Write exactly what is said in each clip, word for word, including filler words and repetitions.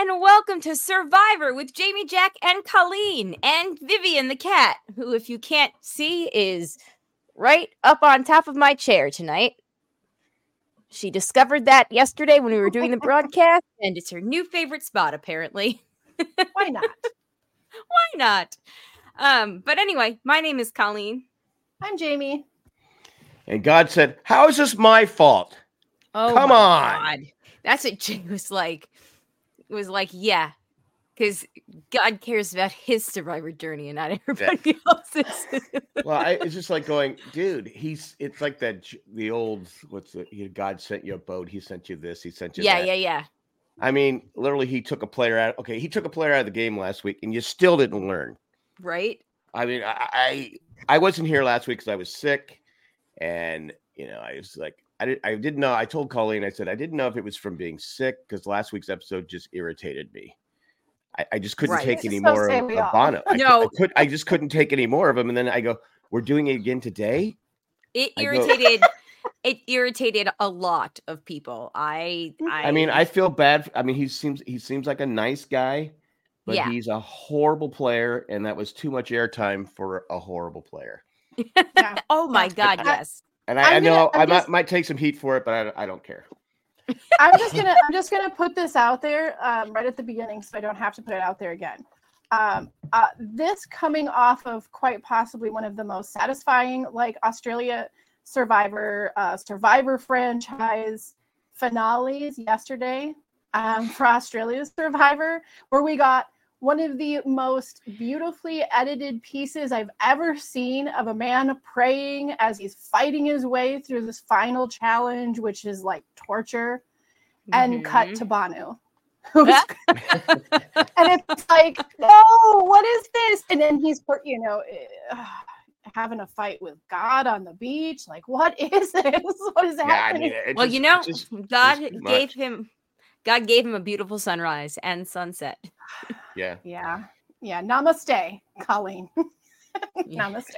and welcome to Survivor with Jamie, Jack, and Colleen, and Vivian the cat, who, if you can't see, is right up on top of my chair tonight. She discovered that yesterday when we were doing the broadcast, and it's her new favorite spot, apparently. Why not? Why not? Um, but anyway, my name is Colleen. I'm Jamie. And God said, how is this my fault? Oh, Come my on. God. That's what Jay was like. It was like, yeah, because God cares about his survivor journey and not everybody else's. Well, I, it's just like going, dude, he's, it's like that, the old, what's the, God sent you a boat. He sent you this. He sent you yeah, that. Yeah, yeah, yeah. I mean, literally, he took a player out. Okay, he took a player out of the game last week, and you still didn't learn. Right. I mean, I I, I wasn't here last week because I was sick, and you know, I was like, I didn't, I didn't know. I told Colleen, I said, I didn't know if it was from being sick because last week's episode just irritated me. I, I just couldn't right. take any So more of, of Bono. I, no, I could, I just couldn't take any more of him. And then I go, we're doing it again today. It irritated. It irritated a lot of people. I, I, I mean, I feel bad. I mean, he seems, he seems like a nice guy, but yeah. he's a horrible player, and that was too much airtime for a horrible player. Yeah. Oh my yeah. God, I, yes. And I, I gonna, know I'm I just, might, might take some heat for it, but I, I don't care. I'm just gonna, I'm just gonna put this out there um, right at the beginning, so I don't have to put it out there again. Um, uh, this coming off of quite possibly one of the most satisfying, like Australia Survivor, uh, Survivor franchise finales yesterday um, for Australia's Survivor, where we got one of the most beautifully edited pieces I've ever seen of a man praying as he's fighting his way through this final challenge, which is like torture, mm-hmm. and cut to Banu. Who's and it's like, no, what is this? And then he's, you know, uh, having a fight with God on the beach. Like, what is this? What is yeah, happening? I mean, well, just, you know, just, God gave him, God gave him a beautiful sunrise and sunset. Yeah. Yeah. Yeah. Namaste, Colleen. Namaste.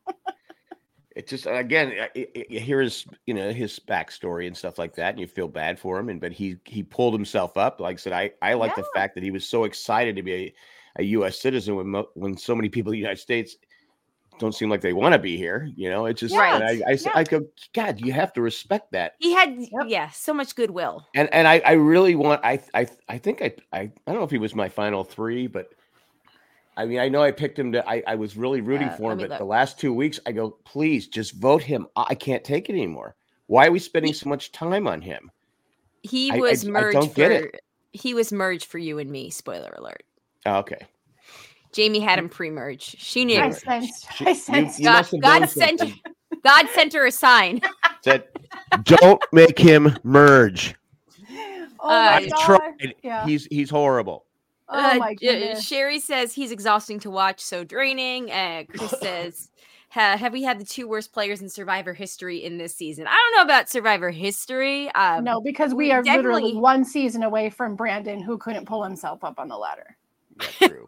It just, again, it, it, you hear his, you know, his backstory and stuff like that, and you feel bad for him. And but he he pulled himself up. Like I said, I I like yeah. the fact that he was so excited to be a, a U S citizen when mo- when so many people in the United States don't seem like they want to be here. You know, it's just right. And I I, yeah. I go, God, you have to respect that. He had yep. yeah, so much goodwill. And and I, I really want I I I think I, I I don't know if he was my final three, but I mean, I know I picked him to, I, I was really rooting uh, for him, but look. the last two weeks I go, please just vote him. I can't take it anymore. Why are we spending he, so much time on him? He I, was I, merged I don't for, get it. He was merged for you and me. Spoiler alert. Oh, okay. Jamie had him pre-merge. She knew. I sensed. I sensed. You, you God, God sent, God sent her a sign. Said, don't make him merge. Oh my I God. tried. Yeah. He's, he's horrible. Oh my goodness. Uh, Sherry says he's exhausting to watch, so draining. Uh, Chris says, ha, have we had the two worst players in Survivor history in this season? I don't know about Survivor history. Um, no, because we, we are definitely... literally one season away from Brandon, who couldn't pull himself up on the ladder. That's true.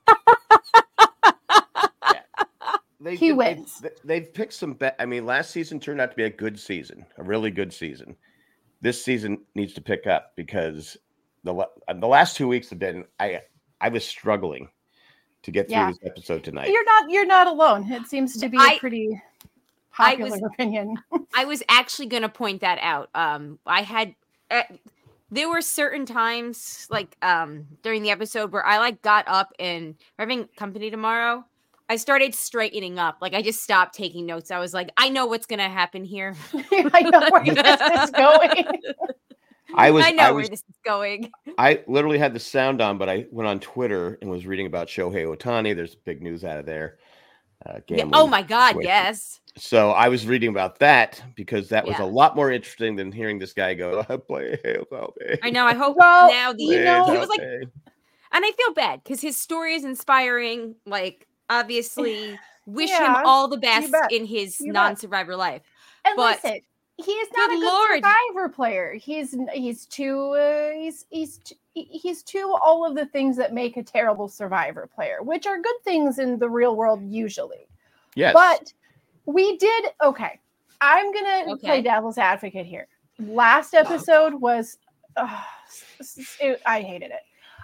yeah. they, he they, wins. They, they've picked some bet. I mean, last season turned out to be a good season, a really good season. This season needs to pick up because the the last two weeks have been I. I was struggling to get through yeah. this episode tonight. You're not you're not alone. It seems to be I, a pretty popular I was, opinion. I was actually going to point that out. Um, I had uh, there were certain times like um, during the episode where I like got up and we're having company tomorrow. I started straightening up. Like I just stopped taking notes. I was like, I know what's going to happen here. I know where this is going. I was. I know I was, where this is going. I literally had the sound on, but I went on Twitter and was reading about Shohei Ohtani. There's big news out of there. Uh, yeah, oh my God! Situation. Yes. So I was reading about that because that was yeah. a lot more interesting than hearing this guy go, "I play Ohtani." I know. I hope well, now the you know he was like, and I feel bad because his story is inspiring. Like, obviously, wish yeah, him all the best in his you non-survivor bet. life. And but, listen. He is not good a good Lord. Survivor player. He's he's too uh, he's he's he's too all of the things that make a terrible Survivor player, which are good things in the real world usually. Yes. But we did okay. I'm gonna okay. play devil's advocate here. Last episode was uh, it, I hated it.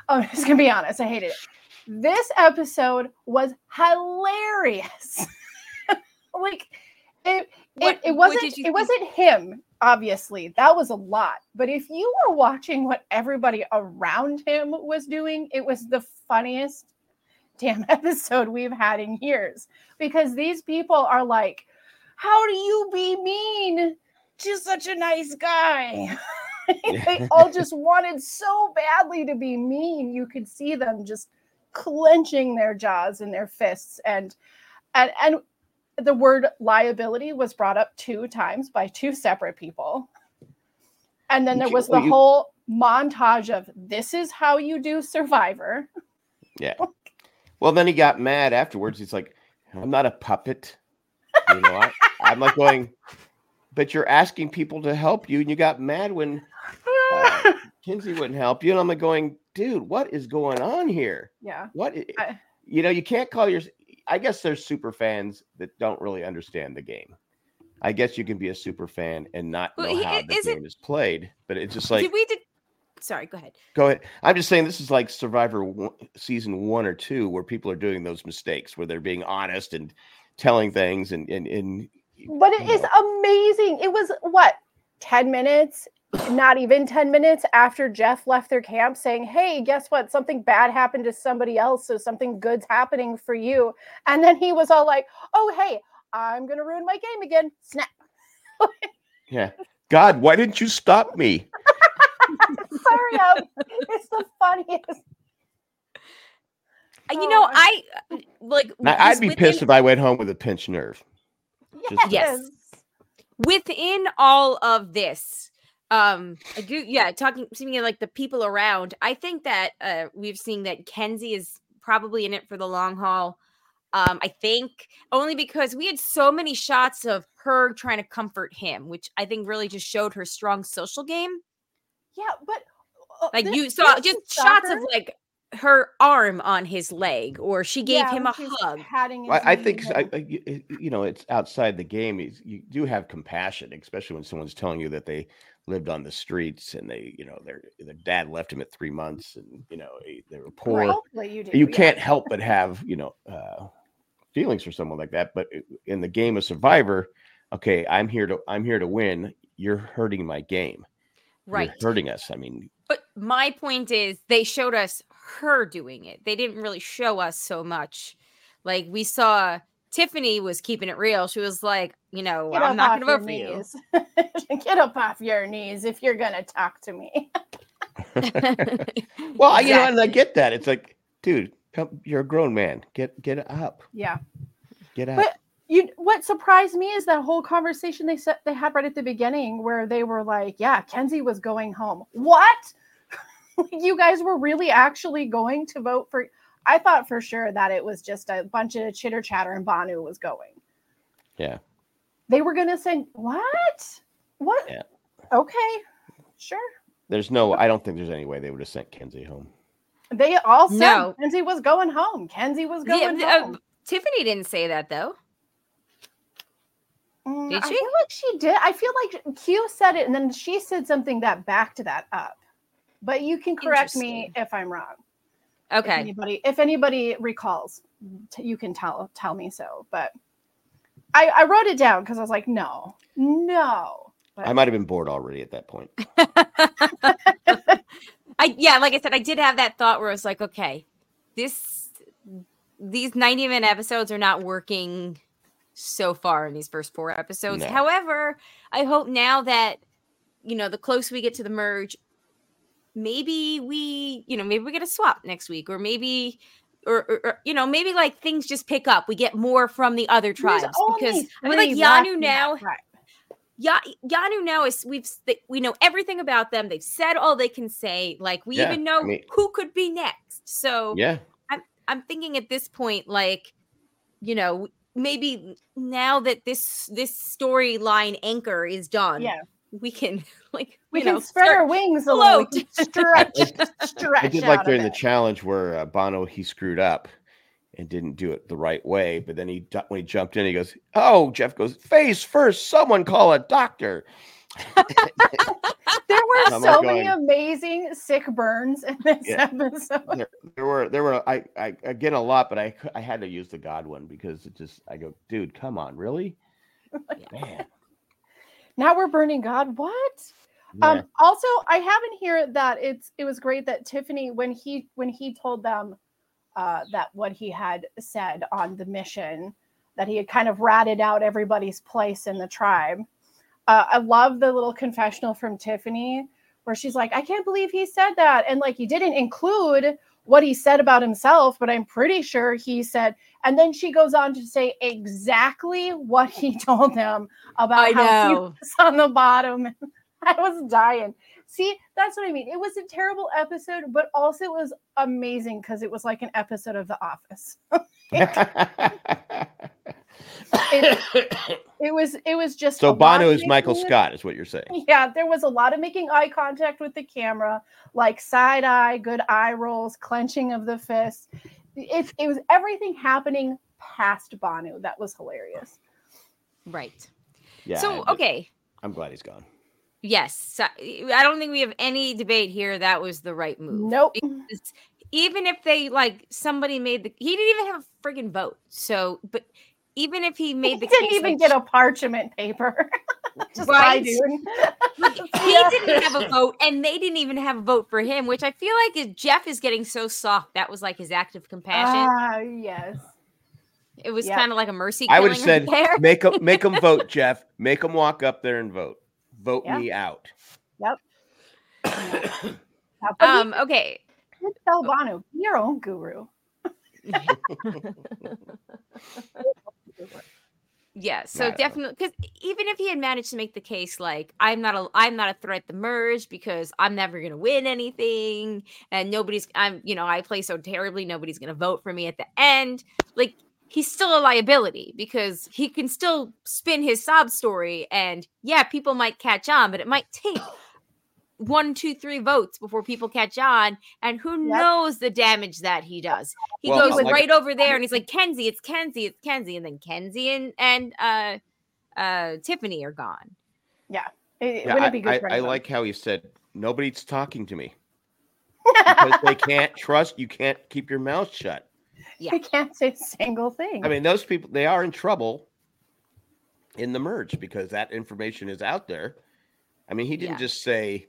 I'm just gonna be honest. I hated it. This episode was hilarious. Like it, What- it, it what wasn't. did you It think? wasn't him. Obviously, that was a lot. But if you were watching what everybody around him was doing, it was the funniest damn episode we've had in years. Because these people are like, "How do you be mean to such a nice guy?" They all just wanted so badly to be mean. You could see them just clenching their jaws in their fists, and and and the word liability was brought up two times by two separate people. And then there was the You- whole montage of this is how you do Survivor. Yeah. Well, then he got mad afterwards. He's like, I'm not a puppet. You know, I, I'm like going, but you're asking people to help you, and you got mad when uh, Kinsey wouldn't help you. And I'm like going, dude, what is going on here? Yeah. What i- I- you know, you can't call your I guess there's super fans that don't really understand the game. I guess you can be a super fan and not Well, know he- how the is it- game is played, but it's just like did we did? Sorry, go ahead. go ahead. I'm just saying this is like Survivor one, season one or two, where people are doing those mistakes, where they're being honest and telling things, and and and. But it you is know. amazing. It was what, ten minutes? Not even ten minutes after Jeff left their camp saying, hey, guess what? Something bad happened to somebody else. So something good's happening for you. And then he was all like, oh, hey, I'm going to ruin my game again. Snap. Yeah. God, why didn't you stop me? Sorry, um, it's the funniest. Uh, You know, Oh, I uh, like. Now, I'd just be within- pissed if I went home with a pinched nerve. Just- Yes. Within all of this, um, I do. Yeah, talking, speaking of like the people around, I think that uh, we've seen that Kenzie is probably in it for the long haul. Um, I think only because we had so many shots of her trying to comfort him, which I think really just showed her strong social game. Yeah, but uh, Like this- you saw this just is shots of soccer. like her arm on his leg, or she gave Yeah, him when a she's hug. patting his I, I knee think and- I, I- you you know it's outside the game. Is you do have compassion, especially when someone's telling you that they lived on the streets and they, you know, their their dad left him at three months, and you know they, they were poor. Well, hopefully you do. You yeah. can't help but have you know uh, feelings for someone like that. But in the game of Survivor, okay, I'm here to I'm here to win. You're hurting my game. Right. You're hurting us. I mean, But my point is, they showed us her doing it. They didn't really show us so much. Like we saw Tiffany was keeping it real. She was like, you know, Get I'm up not off going to your vote for you. knees. Get up off your knees if you're gonna talk to me. well, I you know, and I Exactly. get that. It's like, dude, come, you're a grown man. Get get up. Yeah. Get up. But you, what surprised me is that whole conversation they said they had right at the beginning, where they were like, "Yeah, Kenzie was going home." What? You guys were really actually going to vote for? I thought for sure that it was just a bunch of chitter chatter and Banu was going. Yeah. They were going to send what? What? Yeah. Okay, sure. There's no. I don't think there's any way they would have sent Kenzie home. They all said No. Kenzie was going home. Kenzie was Yeah, going uh, home. Tiffany didn't say that though. Mm, did I she? feel like she did. I feel like Q said it, and then she said something that backed that up. But you can correct me Interesting. if I'm wrong. If Okay. anybody, if anybody recalls, t- you can tell tell me so. But I, I wrote it down because I was like, no, no. But I might have been bored already at that point. I yeah, like I said, I did have that thought where I was like, okay, this these ninety minute episodes are not working so far in these first four episodes. No. However, I hope now that you know the closer we get to the merge, maybe we, you know, maybe we get a swap next week, or maybe or, or, or you know, maybe like things just pick up. We get more from the other there's tribes only because I mean, like three left Yanu in now. that tribe. Ya- Yanu now is we've they, we know everything about them. They've said all they can say. Like we Yeah, even know I mean- who could be next. So Yeah. I'm I'm thinking at this point, like you know, maybe now that this this storyline anchor is done, Yeah, we can like we you can know, spread start- our wings a little. We float. can stretch, stretch. I did out like a during the bit. challenge where uh, Bono he screwed up and didn't do it the right way, but then he ju- when he jumped in, he goes, "Oh, Jeff goes face first. Someone call a doctor." There were I'm so not many going. amazing sick burns in this Yeah. episode. There, there were there were I, I I get a lot, but I cou- I had to use the God one because it just I go, dude, come on, really, man. Now we're burning God. What? Yeah. Um, also, I have in here that it's it was great that Tiffany, when he when he told them uh, that what he had said on the mission, that he had kind of ratted out everybody's place in the tribe. Uh, I love the little confessional from Tiffany where she's like, I can't believe he said that. And like, he didn't include what he said about himself, but I'm pretty sure he said, and then she goes on to say exactly what he told them about I how he know. was on the bottom. I was dying. See, that's what I mean. It was a terrible episode, but also it was amazing because it was like an episode of The Office. It, it was it was just So a lot Bono of is Michael making- Scott, is what you're saying. Yeah, there was a lot of making eye contact with the camera, like side eye, good eye rolls, clenching of the fists. It, it was everything happening past Banu. That was hilarious. Right. Yeah. so, I- okay. I'm glad he's gone. Yes. So, I don't think we have any debate here. That was the right move. Nope. Because even if they, like, somebody made the, he didn't even have a friggin' vote. So, but even if he made the He didn't case, even like, get a parchment paper. Just Right. by doing. he didn't have a vote, and they didn't even have a vote for him, which I feel like is, Jeff is getting so soft. That was like his act of compassion. Ah, yes. It was Yep. kind of like a mercy. I would have killing said, right there. make them make them vote, Jeff. Make them walk up there and vote. Vote Yeah. me out. Yep. Yeah, but Um. Okay. he did tell Banu, be your own guru. Yeah, so I don't know. definitely, because even if he had managed to make the case, like I'm not a, I'm not a threat to merge because I'm never gonna win anything, and nobody's, I'm, you know, I play so terribly, nobody's gonna vote for me at the end. Like he's still a liability because he can still spin his sob story, and yeah, people might catch on, but it might take one, two, three votes before people catch on, and who Yep. knows the damage that he does. He Well, goes like- right over there and he's like, Kenzie, it's Kenzie, it's Kenzie, and then Kenzie and and uh uh Tiffany are gone. Yeah. It, it Yeah, wouldn't I, be good I, for I anyone. like how he said nobody's talking to me because they can't trust. You can't keep your mouth shut. I can't say a single thing. I mean, those people, they are in trouble in the merge because that information is out there. I mean, he didn't Yeah. just say,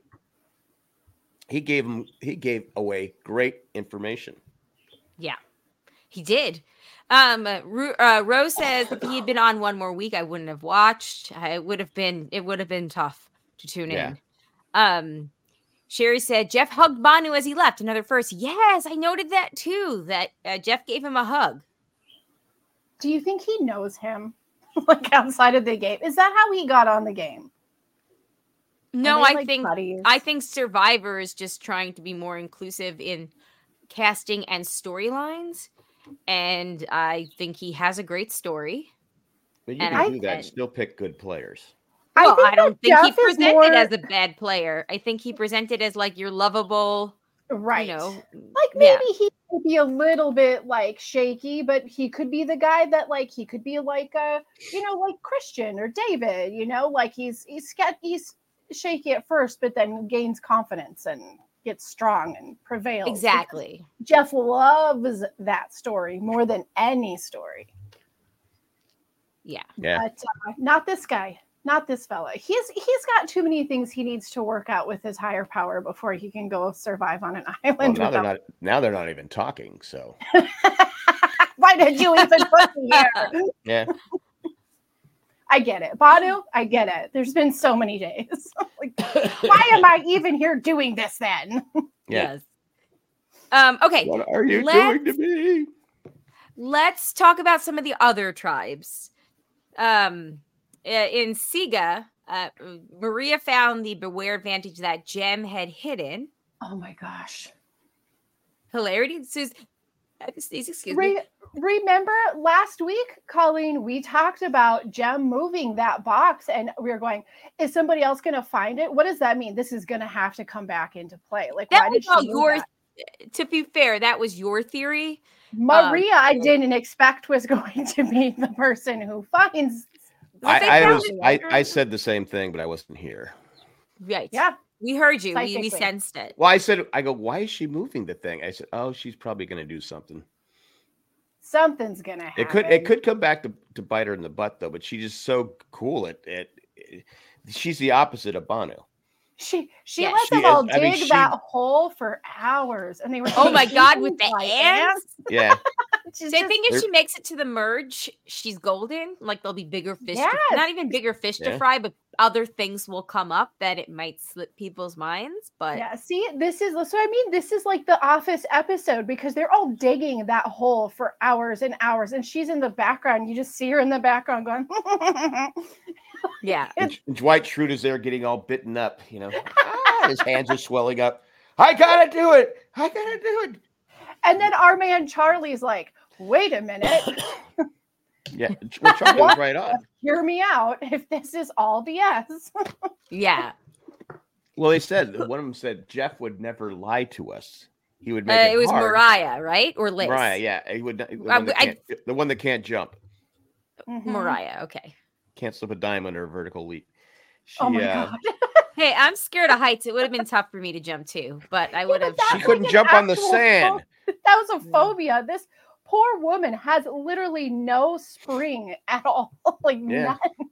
he gave him, he gave away great information. Yeah, he did. Um, Ru- uh, Rose says if he had been on one more week, I wouldn't have watched. I would have been. It would have been tough to tune Yeah. in. Um, Sherry said Jeff hugged Banu as he left. Another first. Yes, I noted that too. That uh, Jeff gave him a hug. Do you think he knows him? Like outside of the game? Is that how he got on the game? No, Are they, I like, think buddies? I think Survivor is just trying to be more inclusive in casting and storylines, and I think he has a great story. But you And can I do that and think- still pick good players. I Well, think I don't that think he Jeff is presented more- as a bad player. I think he presented as like your lovable, right. you know, Like yeah. maybe he could be a little bit like shaky, but he could be the guy that like he could be like a you know like Christian or David. You know, like he's he's sca- he's shaky at first, but then gains confidence and gets strong and prevails. exactly. Jeff loves that story more than any story. Yeah. Yeah. But uh, not this guy, not this fella. He's he's got too many things he needs to work out with his higher power before he can go survive on an Well, island. now they're without- not, now they're not even talking. So Why did you even put me here? yeah. I get it, Banu. I get it. There's been so many days. Like, why am I even here doing this then? Yeah. Yes. Um, okay. What are you Let's- doing to me? Let's talk about some of the other tribes. Um, uh, in Siga, uh, Maria found the beware advantage that Jem had hidden. Oh my gosh. Hilarity. Sus- uh, excuse me. Re- remember last week, Colleen, we talked about Jem moving that box and we were going, is somebody else going to find it? What does that mean? This is going to have to come back into play. Like, That why was did all she move yours. that? To be fair, that was your theory. Maria, I didn't expect was going to be the person who finds Well, they I, I found was it, I, right? I said the same thing, but I wasn't here. Right. Yeah. We heard you. We, we Psychically. sensed it. Well, I said I go, why is she moving the thing? I said, oh, she's probably going to do something. Something's gonna happen. It could it could come back to, to bite her in the butt though, but she's just so cool at it. She's the opposite of Bono. She she Yeah, let she them all is- I mean, dig she- that hole for hours, and they were. Oh my God, with eaten the by ants? Yeah. She's So I just- think if They're- she makes it to the merge, she's golden. Like there'll be bigger fish. To, Yes. not even bigger fish to Yeah. fry, but other things will come up that it might slip people's minds. But Yeah, see, this is so. I mean, this is like the Office episode because they're all digging that hole for hours and hours, and she's in the background. You just see her in the background going. yeah, And, and Dwight Schrute is there getting all bitten up, you know. Ah, his hands are swelling up. I gotta do it. I gotta do it. And then our man Charlie's like, "Wait a minute, Yeah. Well, Charlie was right on. hear me out. If this is all B S." yeah. Well, they said one of them said Jeff would never lie to us. He would Uh, make it, it was hard. Mariah, right, or Liz? Mariah, yeah. He would the I- one, that I- can't, the one that can't jump. Mhm. Mariah. Okay. Can't slip a dime under a vertical leap. She, Oh my uh, God. Hey, I'm scared of heights. It would have been tough for me to jump too, but I would have. that's She like couldn't an jump on the actual sand. pho- that was a Yeah. phobia. This poor woman has literally no spring at all. Like Yeah. none.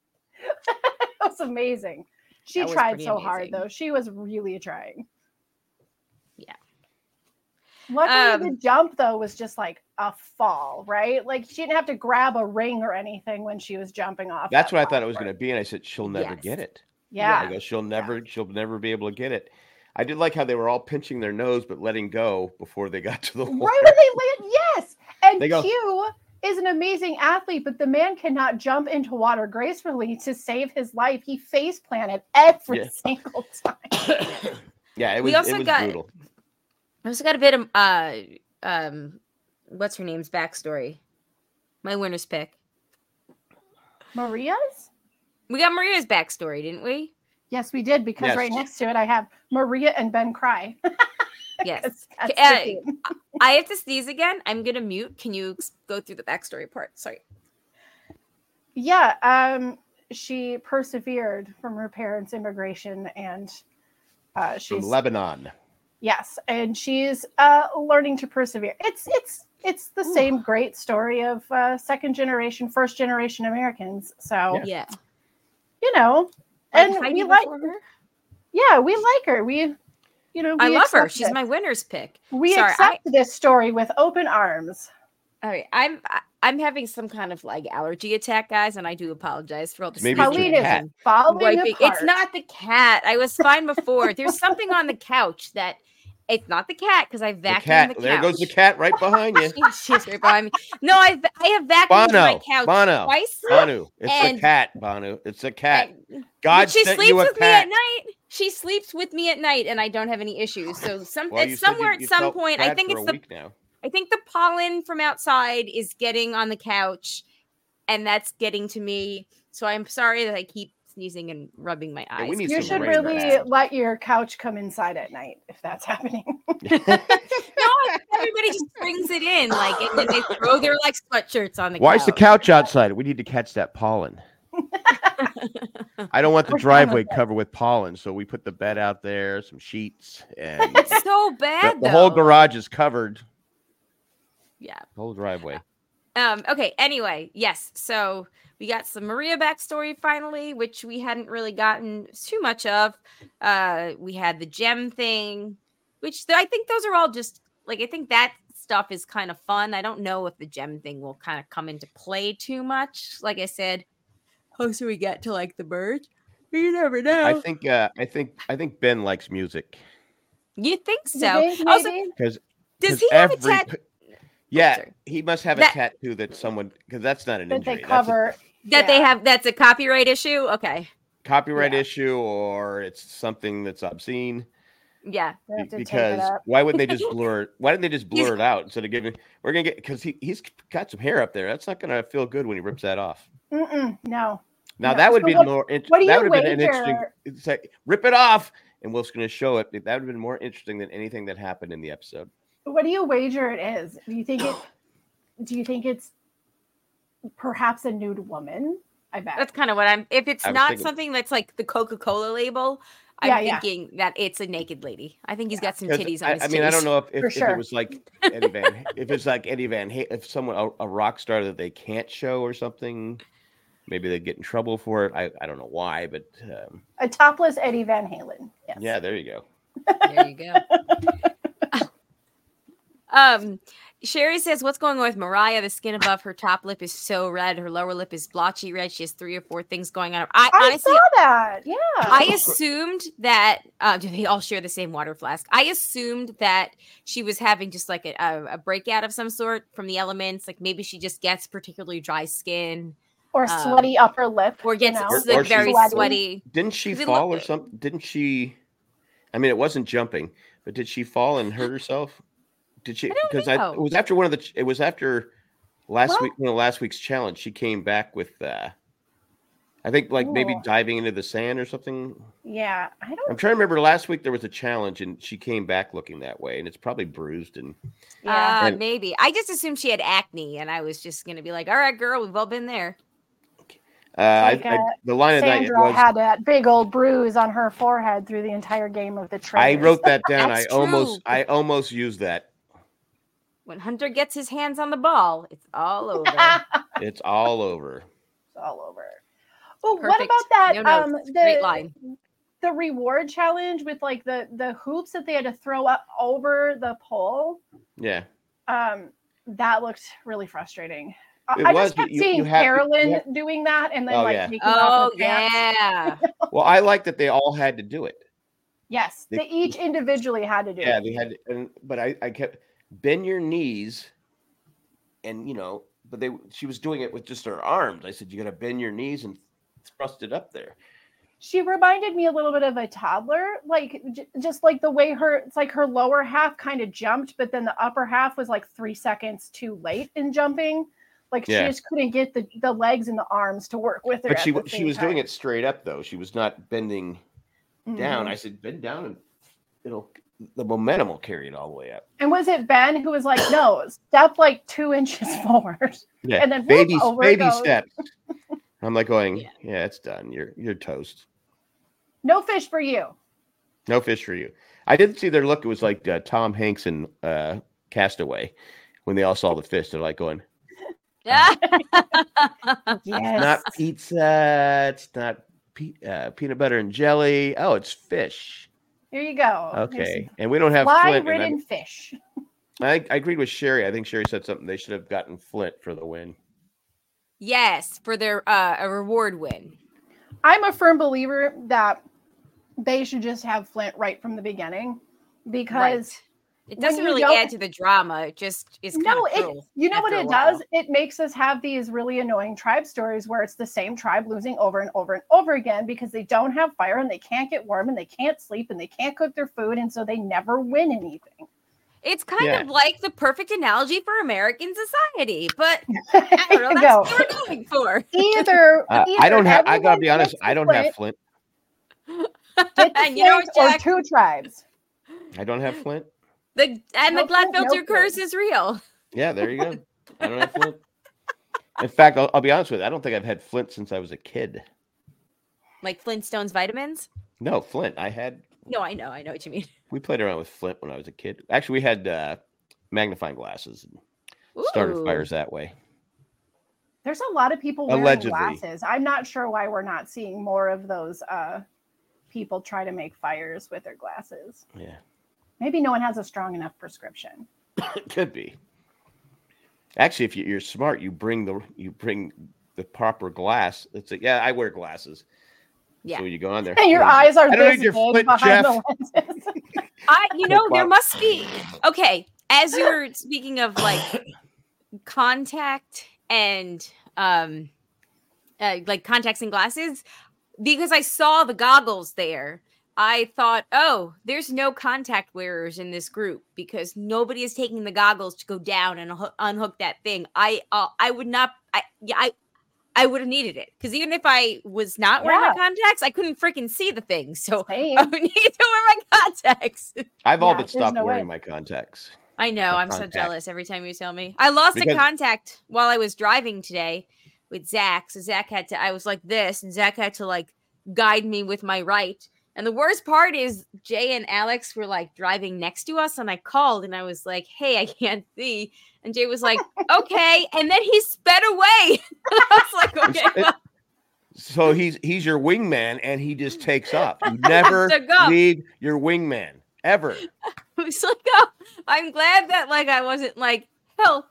That was amazing. She That was tried pretty so hard amazing. though. She was really trying. Yeah. Luckily, Um, the jump though was just like a fall, right? Like she didn't have to grab a ring or anything when she was jumping off. That's that what I thought it was platform. going to be, and I said she'll never Yes. get it. Yeah. I go, she'll never, she'll never be able to get it. I did like how they were all pinching their nose but letting go before they got to the water. Right when they land, yes. And They go- Q is an amazing athlete, but the man cannot jump into water gracefully to save his life. He face planted every Yeah. single time. Yeah, it We was, also it was got- brutal. I also got a bit of uh um what's her name's backstory. My winner's pick. Maria's? We got Maria's backstory, didn't we? Yes, we did, because Yes. right next to it I have Maria and Ben Cry. Yes. That's- that's the Uh, team. I have to sneeze again. I'm gonna mute. Can you ex- go through the backstory part? Sorry. Yeah, um, she persevered from her parents' immigration, and uh, From she's Lebanon. yes, and she's uh, learning to persevere. It's it's it's the same great story of uh, second generation, first generation Americans. So Yeah. Yeah. you know, Like and Heidi we like before her? yeah, we like her. We you know I we love her. accept She's it. my winner's pick. we Sorry, accept this story with open arms. All right. I'm I- I'm having some kind of like allergy attack, guys, and I do apologize for all the Maybe it's your Colleen sneezing cat. is and falling wiping. apart. It's not the cat. I was fine before. There's something on the couch that it's not the cat because I The vacuumed cat. the couch. There goes the cat right behind you. She- She's right behind me. No, I I have vacuumed my Bono. couch Bono. twice. Banu. It's And- the cat, Banu. It's a cat. and- God but she sent sleeps you a with me at cat. night. She sleeps with me at night, and I don't have any issues. So some Well, you it's said you- somewhere you at some felt point. I bad think for it's a the week now. I think the pollen from outside is getting on the couch, and that's getting to me. So I'm sorry that I keep sneezing and rubbing my eyes. we need You some should rain really back. let your couch come inside at night if that's happening. No, everybody just brings it in, like, and then they throw their like sweatshirts on the Why couch. is the couch outside? We need to catch that pollen. I don't want the We're done driveway with it. covered with pollen, so we put the bed out there, some sheets, and It's so the, bad. the whole though. garage is covered. Yeah. The whole driveway. Um. Okay. Anyway, yes. So we got some Maria backstory finally, which we hadn't really gotten too much of. Uh, we had the gem thing, which th- I think those are all just like I think that stuff is kind of fun. I don't know if the gem thing will kind of come into play too much. Like I said, closer we get to like the bird, you never know. I think. Uh, I think. I think Ben likes music you think You so? think, Also, maybe? because does he have a every tat? p- yeah, sorry. he must have a That- tattoo that someone because that's not an that injury. they That's a cover That they yeah. have? That's a copyright issue. Okay. copyright Yeah. issue or it's something that's obscene. Yeah. They have to take it Because up. why wouldn't they just blur it? Why didn't they just He's- blur it out instead of giving? We're gonna get because he he's got some hair up there. That's not gonna feel good when he rips that off. Mm-mm, no. Now No. that would So be what- more. int- what do that you would have been an interesting. wager- It's like rip it off, and Will's gonna show it. That would have been more interesting than anything that happened in the episode. What do you wager it is? Do you think it? Do you think it's perhaps a nude woman? I bet. That's kind of what I'm. If it's I was not thinking- something that's like the Coca-Cola label, I'm Yeah, yeah. thinking that it's a naked lady. I think he's got some 'Cause titties on I, his I mean, I don't titties. know if, if, For if sure. it was like Eddie Van, if it's like Eddie Van, Halen, if someone a, a rock star that they can't show or something, maybe they get in trouble for it. I, I don't know why, but um, A topless Eddie Van Halen. Yes. yeah, there you go. There you go. um, Sherry says, "What's going on with Mariah? The skin above her top lip is so red. Her lower lip is blotchy red. She has three or four things going on. I, I honestly, saw that. Yeah. I assumed that uh, do they all share the same water flask? I assumed that she was having just like a, a, a breakout of some sort from the elements. Like maybe she just gets particularly dry skin or um, sweaty upper lip. or gets you know? Or- like or she- very Sweaty. sweaty. Didn't she Does it fall look- or something? Didn't she? I mean, it wasn't jumping, but did she fall and hurt herself? Did she? I don't Because I, know. it was after one of the. It was after last Well- week. You know, last week's challenge. She came back with. uh I think like maybe Ooh. diving into the sand or something. Yeah. I don't I'm trying to remember. Last week there was a challenge and she came back looking that way, and it's probably bruised and. Yeah. Uh, And- maybe. I just assumed she had acne, and I was just gonna be like, "All right, girl, we've all been there." Uh, Like, I, I, uh, the line of night Sandra was. had that big old bruise on her forehead through the entire game of the I trainers. wrote that down. I That's almost. true. I almost used that. When Hunter gets his hands on the ball, it's all over. It's all over. It's all over. Oh, what Perfect. about that? No notes. um, the, Great line. The reward challenge with like the the hoops that they had to throw up over the pole. Yeah. Um, that looked really frustrating. I, It I was, just kept but you- seeing you have to- Carolyn you have- doing that and then Oh, like yeah. taking Oh off her pants. yeah. Well, I like that they all had to do it. Yes, They- they each individually had to do Yeah, it. they had, and but I, I kept bend your knees, and you know, but they she was doing it with just her arms. I said you got to bend your knees and thrust it up there. She reminded me a little bit of a toddler, like j- just like the way her it's like her lower half kind of jumped, but then the upper half was like three seconds too late in jumping. Like Yeah. she just couldn't get the, the legs and the arms to work with her. But at she the she same was doing time. it straight up though. She was not bending down. Mhm. I said bend down and it'll the momentum will carry it all the way up. And was it Ben who was like, no, step like two inches forward? Yeah, And then whoop, baby over it baby goes. steps. I'm like going, Yeah. yeah, it's done. You're you're toast. No fish for you. No fish for you. I didn't see their look. It was like uh, Tom Hanks and uh, Castaway when they all saw the fish. They're like going, Yeah. Yes. not pizza. It's not pe- uh, peanut butter and jelly. Oh, it's fish. Here you go. Okay, and we don't have Fly Flint. and ridden I'm- fish. I, I agreed with Sherry. I think Sherry said something. They should have gotten Flint for the win. Yes, for their uh, a reward win. I'm a firm believer that they should just have Flint right from the beginning because Right. It when doesn't you really don't- add to the drama. It just is kind no, of it, cruel. you know what after a it while. does? It makes us have these really annoying tribe stories where it's the same tribe losing over and over and over again because they don't have fire and they can't get warm and they can't sleep and they can't cook their food and so they never win anything. It's kind Yeah. of like the perfect analogy for American society, but There I don't know. you That's go. what we're going for. Either, Uh, either I don't have. I gotta everyone be honest. gets I the don't have Flint. Get the And you know Flint what, or Jack? two tribes. I don't have Flint. The and No the Gladfelter Flint, no curse Flint. is real. Yeah, there you go. I don't have Flint. In fact, I'll, I'll be honest with you. I don't think I've had Flint since I was a kid. Like Flintstones vitamins. No, Flint. I had. No, I know. I know what you mean. We played around with Flint when I was a kid. Actually, we had uh, magnifying glasses and started Ooh. fires that way. There's a lot of people wearing Allegedly. glasses. I'm not sure why we're not seeing more of those uh, people try to make fires with their glasses. Yeah, Maybe no one has a strong enough prescription. it could be. Actually, if you, you're smart, you bring the you bring the proper glass. It's like, yeah, I wear glasses. Yeah. So when you go on there, And your "Oh, eyes are I don't this need your big Flint, behind Jeff." the lenses. I, you know, there Wow. must be. Okay, as you were speaking of like contact and um, uh, like contacts and glasses, because I saw the goggles there. I thought, oh, there's no contact wearers in this group because nobody is taking the goggles to go down and unho- unhook that thing. I, uh, I would not. I, yeah, I, I would have needed it because even if I was not wearing Yeah. my contacts, I couldn't freaking see the thing. So Same. I would need to wear my contacts. I've all Yeah, but there's stopped no wearing way. my contacts. I know. My I'm so contact. jealous every time you tell me. I lost Because- a contact while I was driving today. with Zach. So Zach had to, I was like this, and Zach had to like guide me with my right. And the worst part is Jay and Alex were like driving next to us, and I called and I was like, hey, I can't see. And Jay was like, okay. And then he sped away. I was like, okay. Well. So he's he's your wingman, and he just takes off. You never leave your wingman ever. I was like, oh, I'm glad that like I wasn't like help.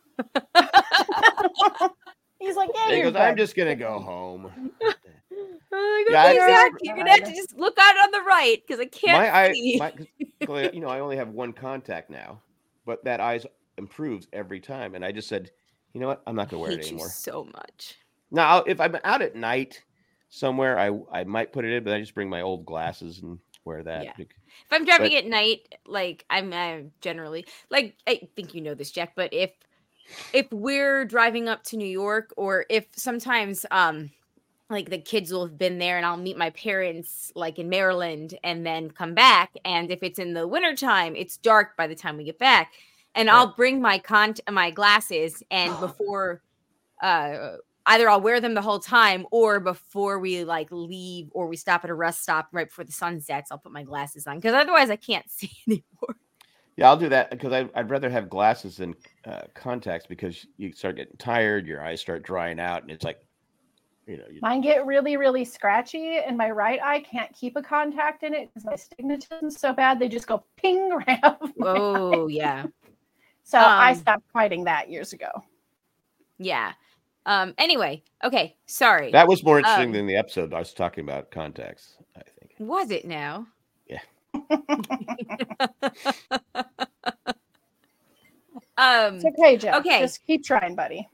He's like, yeah, he you're goes, good. I'm just gonna go home. Oh, yeah, exactly. You're gonna have to just look out on the right because I can't my see. eye, my, you know, I only have one contact now, but that eye improves every time. And I just said, you know what? I'm not gonna wear I it hate anymore. You so much. Now, if I'm out at night somewhere, I I might put it in, but I just bring my old glasses and wear that. Yeah. If I'm driving but, at night, like I'm uh, generally like I think you know this, Jack, but if if we're driving up to New York, or if sometimes um like the kids will have been there and I'll meet my parents like in Maryland and then come back, and if it's in the wintertime, it's dark by the time we get back, and right. I'll bring my con my glasses, and before uh either I'll wear them the whole time, or before we like leave or we stop at a rest stop right before the sun sets, I'll put my glasses on because otherwise I can't see anymore. Yeah, I'll do that because I, I'd rather have glasses than uh, contacts because you start getting tired, your eyes start drying out, and it's like, you know. You... Mine get really, really scratchy, and my right eye can't keep a contact in it because my astigmatism's so bad they just go ping right off. Oh, yeah. So um, I stopped fighting that years ago. Yeah. Um. Anyway, okay. Sorry. That was more interesting um, than the episode I was talking about contacts, I think. Was it now? Yeah. um. It's okay, Jeff. Okay. Just keep trying, buddy.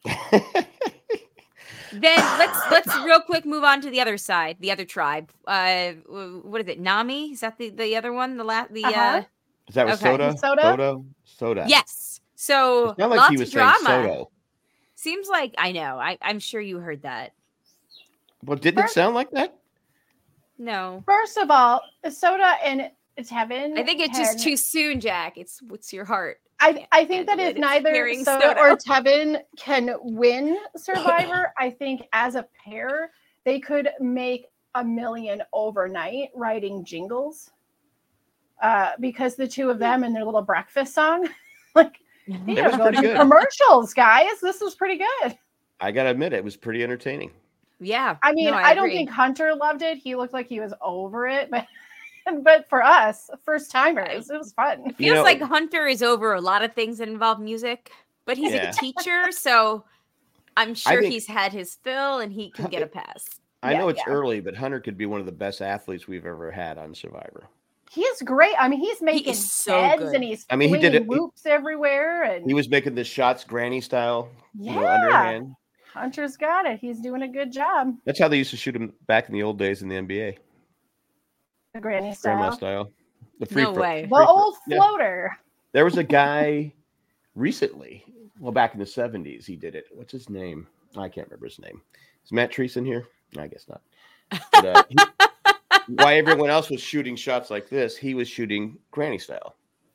Then let's let's real quick move on to the other side, the other tribe. Uh, what is it? Nami? Is that the, the other one? The last the uh-huh. uh. Is that with okay. Soda? Soda? Soda? Soda. Yes. So it's not like lots he was of drama. saying Soda. Seems like I know. I, I'm sure you heard that. Well, didn't First, it sound like that? No. First of all, Soda and Tevin. I think it's can... just too soon, Jack. It's what's your heart. I I think that if neither Soda, Soda or Tevin can win Survivor, I think as a pair they could make a million overnight writing jingles. Uh, because the two of them and their little breakfast song, like you know, go to commercials, guys. This was pretty good. I gotta admit, it was pretty entertaining. Yeah, I mean, no, I, I don't think Hunter loved it. He looked like he was over it, but. But for us, first timers, it was fun. It feels you know, like Hunter is over a lot of things that involve music, but he's yeah. a teacher, so I'm sure think, he's had his fill and he can get a pass. I yeah, know it's yeah. early, but Hunter could be one of the best athletes we've ever had on Survivor. He is great. I mean, he's making he so beds good. and he's I mean, he did it, whoops he, everywhere. And he was making the shots granny style, yeah. you know, underhand. Hunter's got it. He's doing a good job. That's how they used to shoot him back in the old days in the N B A. The granny style. Grandma style. The free no fr- way. The old floater. Yeah. There was a guy recently, well, back in the seventies, he did it. What's his name? I can't remember his name. Is Matt Treese in here? I guess not. But, uh, he, why everyone else was shooting shots like this, he was shooting granny style.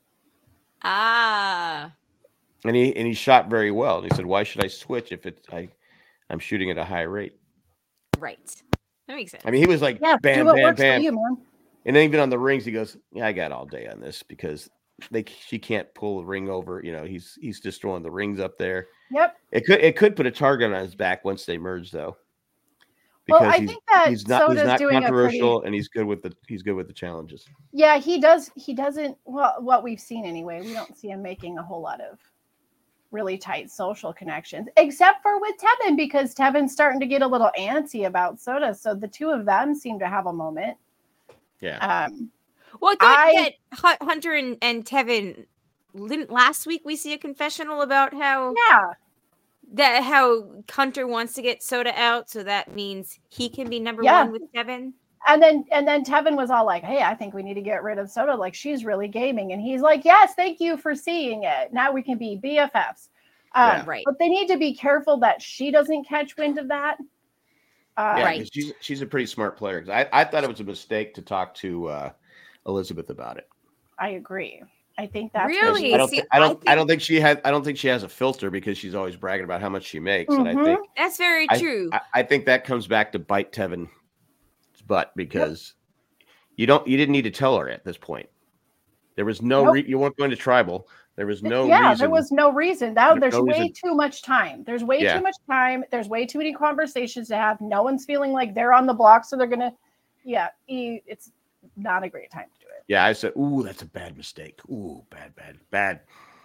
Ah. And he and he shot very well. And he said, "Why should I switch if it's I, I'm shooting at a high rate?" Right. That makes sense. I mean, he was like, yeah, bam, do what bam, works bam. For you, man. And then even on the rings, he goes, "Yeah, I got all day on this because they she can't pull the ring over. You know, he's he's just throwing the rings up there. Yep. It could it could put a target on his back once they merge, though. Because well, I he's, think that he's not Soda's he's not doing controversial, pretty... and he's good with the he's good with the challenges. Yeah, he does. He doesn't. Well, what we've seen anyway, we don't see him making a whole lot of really tight social connections, except for with Tevin, because Tevin's starting to get a little antsy about Soda. So the two of them seem to have a moment. Yeah. Um, well, I thought that Hunter and, and Tevin didn't last week we see a confessional about how yeah that how Hunter wants to get Soda out, so that means he can be number yeah. one with Tevin. And then and then Tevin was all like, "Hey, I think we need to get rid of Soda. Like, she's really gaming." And he's like, "Yes, thank you for seeing it. Now we can be B F Fs." Um, yeah, right. But they need to be careful that she doesn't catch wind of that. Uh, yeah, right. she's she's a pretty smart player. Because I, I thought it was a mistake to talk to uh, Elizabeth about it. I agree. I think that's Really? I don't. See, thi- I don't. I I, think- don't think she had. I don't think she has a filter because she's always bragging about how much she makes. And I Mhm. think That's very I, true. I, I think that comes back to bite Tevin's butt because you don't. You didn't need to tell her at this point. There was no. Nope. Re- you weren't going to tribal. There was no yeah, reason. there was no reason. That There's there's no way reason. too much time. There's way Yeah. too much time. There's way too many conversations to have. No one's feeling like they're on the block, so they're gonna. Yeah, e- it's not a great time to do it. Yeah, I said, "Ooh, that's a bad mistake. Ooh, bad, bad, bad."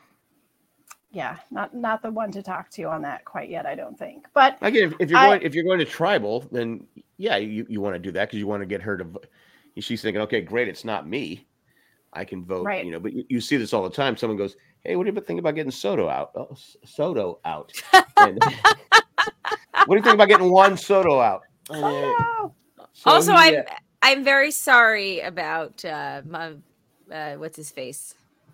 Yeah, not not the one to talk to on that quite yet. I don't think. But Again, if, if you're I- going, if you're going to tribal, then yeah, you, you want to do that because you want to get her to. vo- She's thinking, okay, great, it's not me. I can vote, Right. you know. But you, you see this all the time. Someone goes, "Hey, what do you think about getting Soto out? Oh, S- Soto out. And- what do you think about getting Juan Soto out?" Uh, oh, so also, he, I'm uh, I'm very sorry about uh, my uh, what's his face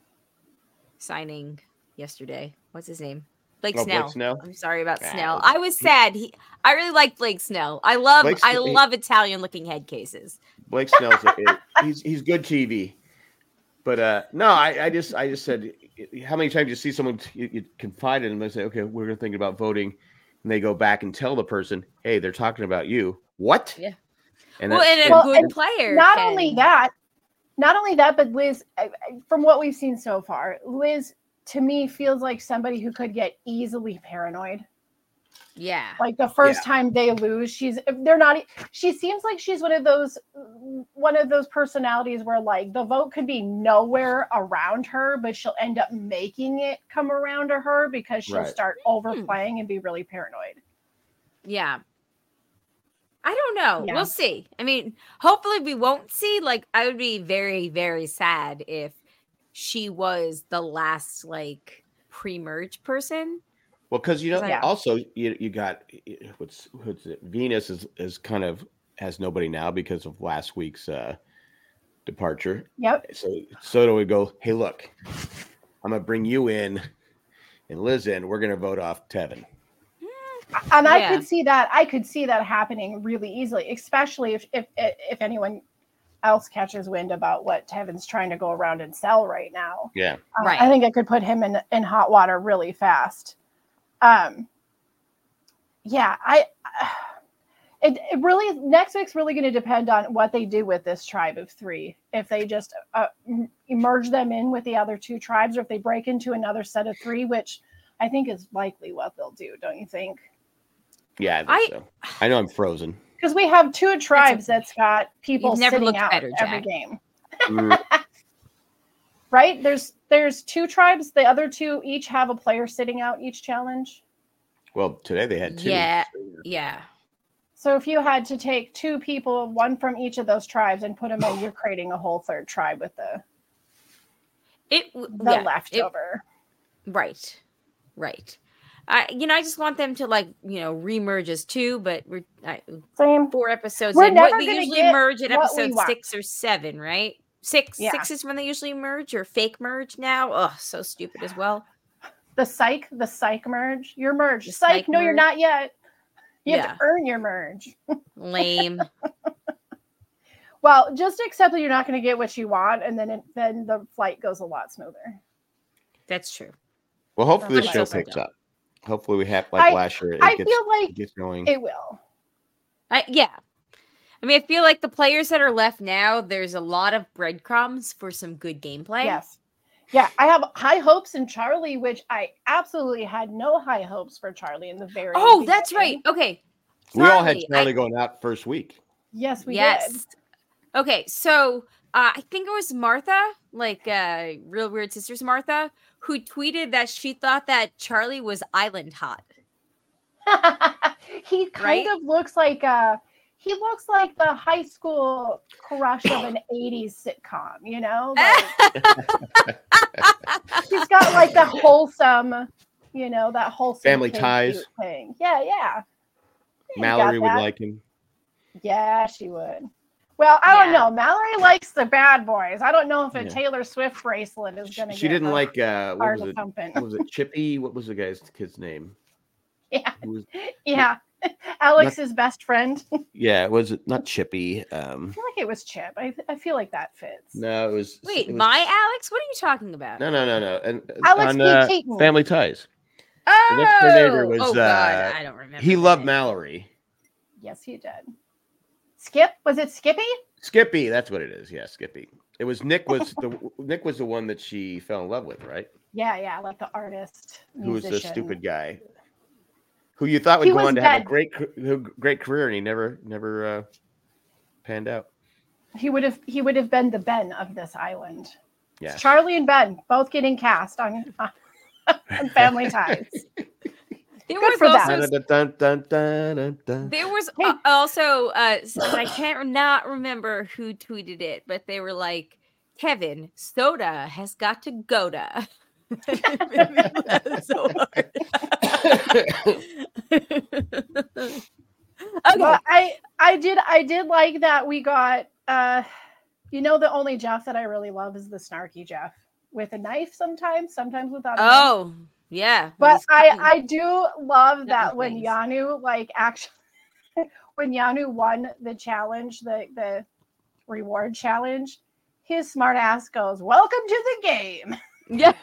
signing yesterday. What's his name? Blake Oh, Blake Snell. Snell? I'm sorry about Ah, Snell. okay. I was sad. He, I really like Blake Snell. I love Blake I Snell- he- love Italian looking head cases. Blake Snell's a, he's he's good T V, but uh, no, I, I just I just said, how many times you see someone you, you confide in them and say, okay, we're gonna think about voting, and they go back and tell the person, hey, they're talking about you. What? Yeah. And Well, that's- and a Well, good and player. not can- only that, not only that, but Liz, I- I- from what we've seen so far, Liz to me feels like somebody who could get easily paranoid. Yeah. Like the first time they lose, she's they're not. She seems like she's one of those one of those personalities where like the vote could be nowhere around her, but she'll end up making it come around to her because she'll Right. start overplaying and be really paranoid. Yeah. I don't know. Yeah. We'll see. I mean, hopefully we won't see. Like, I would be very, very sad if she was the last like pre-merge person. well, because you know, Yeah. also you you got what's what's it? Venus is is kind of has nobody now because of last week's uh, departure. Yep. So Soto would go, hey, look, I'm gonna bring you in, and Liz in. We're gonna vote off Tevin. And I Yeah. could see that. I could see that happening really easily, especially if if if anyone else catches wind about what Tevin's trying to go around and sell right now. Yeah. Uh, Right. I think it could put him in in hot water really fast. Um. Yeah, I. It, it really next week's really going to depend on what they do with this tribe of three. If they just uh, m- merge them in with the other two tribes, or if they break into another set of three, which I think is likely what they'll do. Don't you think? Yeah, I think I- so. I know I'm frozen. Because we have two tribes okay. that's got people You've never sitting looked out better, every Jack. game, Mm, right? There's there's two tribes. The other two each have a player sitting out each challenge. well, today they had two. Yeah. Yeah. So if you had to take two people, one from each of those tribes, and put them in, you're creating a whole third tribe with the It w- the yeah, it- leftover. right. Right. I you know, I just want them to like, you know, remerge as two, but we're I, Same. four episodes We're in. never What, we gonna usually get merge at what we episode want. six or seven, right? Six. Yeah. Six is when they usually merge or fake merge now. Oh, so stupid as well. The psych, the psych merge. You're merged. The Psych. psych No, you're merge. not yet. You have Yeah. to earn your merge. Lame. Well, just accept that you're not going to get what you want, and then it, then the flight goes a lot smoother. That's true. Well, hopefully the I'm show so picks dumb. up. Hopefully we have like I- last year. It I gets, feel like it gets going. it will. I, yeah. I mean, I feel like the players that are left now, there's a lot of breadcrumbs for some good gameplay. Yes. Yeah, I have high hopes in Charlie, which I absolutely had no high hopes for Charlie in the very Oh, that's right. beginning. Okay. we all had Charlie, I- Charlie going out first week. Yes, we yes. did. Okay, so uh, I think it was Martha, like uh, Real Weird Sisters Martha, who tweeted that she thought that Charlie was island hot. He kind Right? of looks like uh he looks like the high school crush of an eighties sitcom, you know? Like, he's got like the wholesome, you know, that wholesome Family kid Ties. cute thing. Yeah, yeah. You Mallory got would that. like him. Yeah, she would. Well, I don't Yeah. know. Mallory likes the bad boys. I don't know if a Yeah. Taylor Swift bracelet is going to She didn't like uh, what heart was a it? thumping. What was it? Chippy? What was the guy's kid's name? Yeah, Who was, yeah. Alex's not, best friend. Yeah, was it not Chippy? Um, I feel like it was Chip. I I feel like that fits. No, it was. Wait, it was, my Alex? What are you talking about? No, no, no, no. And Alex on, P. uh, Keaton. Family Ties. Oh, the next door neighbor was. oh God, uh, I don't remember. He loved Mallory. Yes, he did. Skip? Was it Skippy? Skippy, that's what it is. Yeah, Skippy. It was Nick. Was the Nick was the one that she fell in love with, right? Yeah, yeah, like the artist, musician. Who was the stupid guy? Who you thought would He go was on to dead. have a great, great career, and he never, never uh, panned out. He would have, he would have been the Ben of this island. Yeah, Charlie and Ben both getting cast on, on Family Ties. There Good was for also, them. Dun, dun, dun, dun, dun. There was Hey. uh, also, uh, I can't not remember who tweeted it, but they were like, Kevin, soda has got to go to. so hard. Okay. Well, I I did I did like that we got uh you know the only Jeff that I really love is the snarky Jeff with a knife sometimes, sometimes without a knife. Oh, yeah. But He's I cutting- I do love that cutting when things. Yanu like actually when Yanu won the challenge, the the reward challenge, his smart ass goes, "Welcome to the game." Yeah.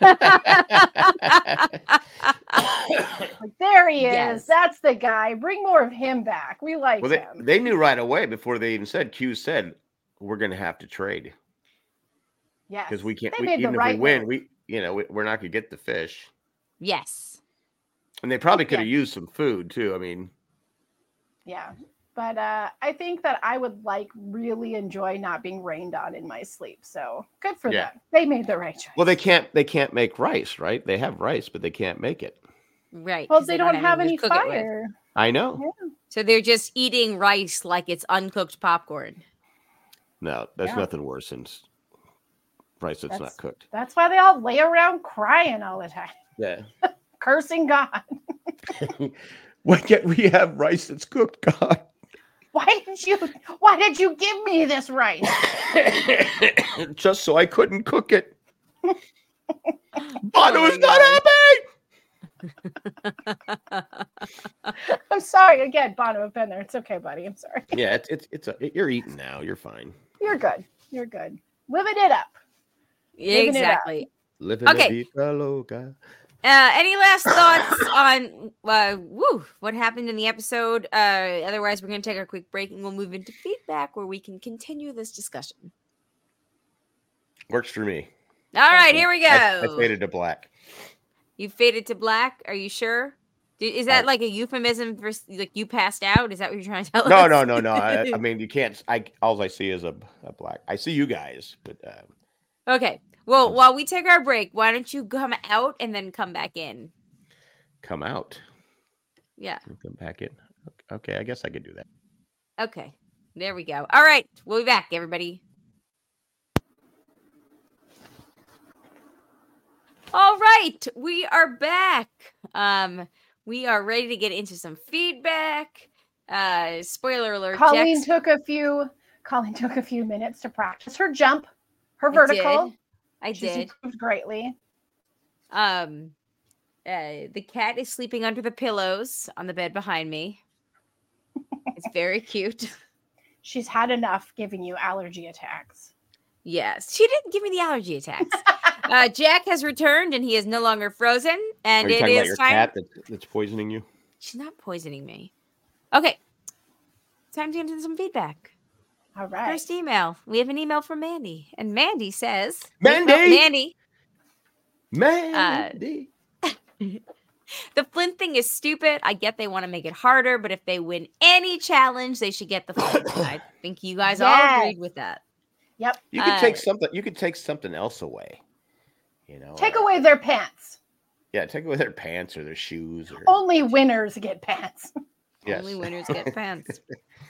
Like, there he is. Yes. That's the guy. Bring more of him back. We like Well, they, him. they knew right away before they even said. Q said, "We're going to have to trade Yes. because we can't. They We, made the even if right we win, move. we you know we, we're not going to get the fish." Yes. And they probably could have Yeah. used some food too. I mean, Yeah. But uh, I think that I would like really enjoy not being rained on in my sleep. So good for Yeah. them. They made the right choice. well, they can't. They can't make rice, right? They have rice, but they can't make it. Right. Well, 'cause they, don't, have anything any to cook it with. fire. I know. Yeah. So they're just eating rice like it's uncooked popcorn. No, there's Yeah. nothing worse than s- rice that's, That's- not cooked. That's why they all lay around crying all the time, Yeah. cursing God. Why can't we have rice that's cooked, God? Why did you? Why did you give me this rice? Just so I couldn't cook it. But Oh it was my not God. happy. I'm sorry again, Bono. I've been there. It's okay, buddy. I'm sorry. Yeah, it's it's it's a, you're eating now. You're fine. You're good. You're good. Living it up. Yeah, Living it up. exactly. Living Okay. la vida loca. Uh, any last thoughts on uh, woo, what happened in the episode? Uh, otherwise, we're going to take a quick break and we'll move into feedback where we can continue this discussion. Works for me. All right, here we go. I, I faded to black. You faded to black. Are you sure? D- Is that I- like a euphemism for s- like you passed out? Is that what you're trying to tell No, us? no, no, no. I, I mean, you can't. I all I see is a, a black. I see you guys, but uh, Okay. Well, while we take our break, why don't you come out and then come back in? come out. Yeah. and Come back in. Okay, I guess I could do that. Okay. There we go. All right. We'll be back, everybody. All right. We are back. Um, we are ready to get into some feedback. Uh, spoiler alert. Colleen Jax- took a few. Colleen took a few minutes to practice her jump, her I vertical. did. I She's did. improved greatly. Um, uh, the cat is sleeping under the pillows on the bed behind me. It's very cute. She's had enough giving you allergy attacks. Yes, she didn't give me the allergy attacks. uh, Jack has returned and he is no longer frozen. And Are you it talking about is your time. cat that's, that's poisoning you? She's not poisoning me. Okay, time to get into some feedback. All right. First email. We have an email from Mandy, and Mandy says, Mandy! Oh, Mandy, Mandy. the Flint thing is stupid. I get they want to make it harder, but if they win any challenge, they should get the Flint. I think you guys all Yes. agreed with that. Yep. you could uh, take something. You could take something else away. You know. Take uh, away their pants. Yeah, take away their pants or their shoes or. Only winners get pants. Yes. Only winners get pants.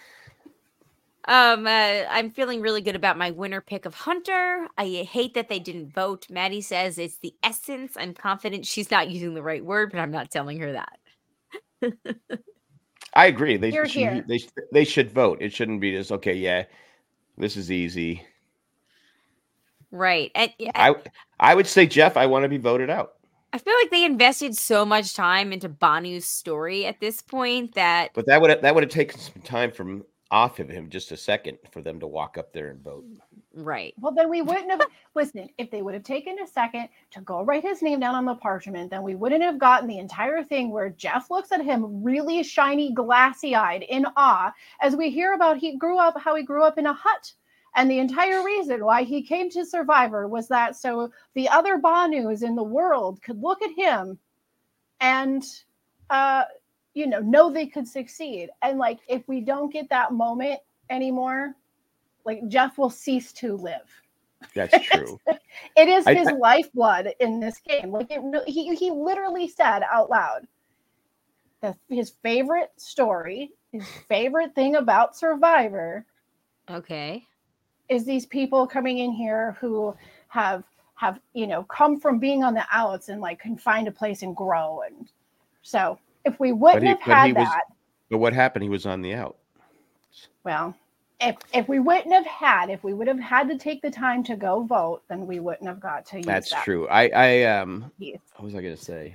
Um, uh, I'm feeling really good about my winner pick of Hunter. I hate that they didn't vote. Maddie says it's the essence. I'm confident she's not using the right word, but I'm not telling her that. I agree. They You're should. here. They they should vote. It shouldn't be just okay. Yeah, this is easy. Right. And yeah, I I would say Jeff. I want to be voted out. I feel like they invested so much time into Banu's story at this point that. But that would have, that would have taken some time from off of him, just a second, for them to walk up there and vote. Right. Well, then we wouldn't have listen. If they would have taken a second to go write his name down on the parchment, then we wouldn't have gotten the entire thing where Jeff looks at him really shiny, glassy-eyed, in awe, as we hear about he grew up, how he grew up in a hut. And the entire reason why he came to Survivor was that so the other Banus in the world could look at him and, uh, you know, know they could succeed. And like, if we don't get that moment anymore, like Jeff will cease to live. That's true. It is I, his I, lifeblood in this game. Like it, he he literally said out loud that his favorite story, his favorite thing about Survivor. Okay. Is these people coming in here who have have you know come from being on the outs and like can find a place and grow. And so if we wouldn't he, have had was, that, but what happened? He was on the out. Well, if if we wouldn't have had, if we would have had to take the time to go vote, then we wouldn't have got to use That's that. true. I I um. Yes. What was I going to say?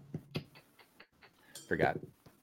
Forgot.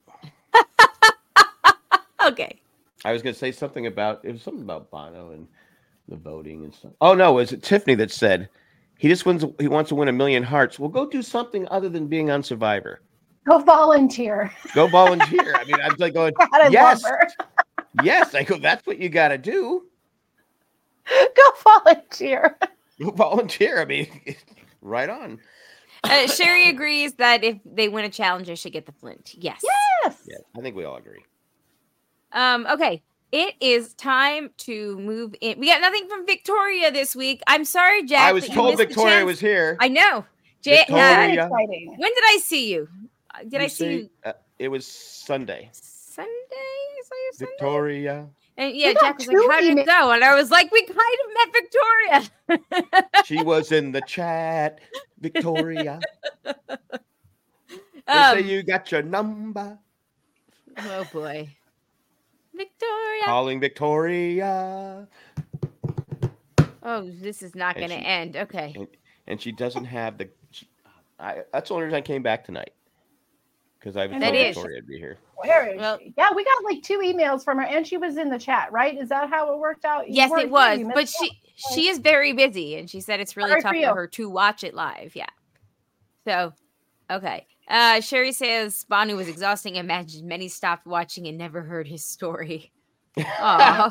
Okay. I was going to say something about it was something about Bono and the voting and stuff. Oh no, was it Tiffany that said he just wins? He wants to win a million hearts. Well, go do something other than being on Survivor. Go volunteer. Go volunteer. I mean, I was like going, God, I yes, love her. yes. I go, that's what you got to do. Go volunteer. Go volunteer. I mean, right on. Uh, Sherry agrees that if they win a challenge, they should get the Flint. Yes. Yes. Yeah, I think we all agree. Um. Okay. It is time to move in. We got nothing from Victoria this week. I'm sorry, Jack. I was told Victoria was here. I know. J- Victoria. uh, when did I see you? Did you I see say, you? Uh, it was Sunday. Sunday? Is that your Sunday? Victoria. And yeah, Jack was like, "How did it go?" And I was like, "We kind of met Victoria." She was in the chat, Victoria. They um, say you got your number. Oh boy, Victoria. Calling Victoria. Oh, this is not going to end. Okay. And, and she doesn't have the. She, I, that's the only reason I came back tonight. Because I was told Victoria would be here. Where is well, she? Yeah, we got like two emails from her, and she was in the chat, right? Is that how it worked out? You yes, it was. Here, but she she is very busy, and she said it's really Sorry tough for, for her to watch it live. Yeah. So, okay. Uh, Sherry says Banu was exhausting. Imagine many stopped watching and never heard his story. Aww.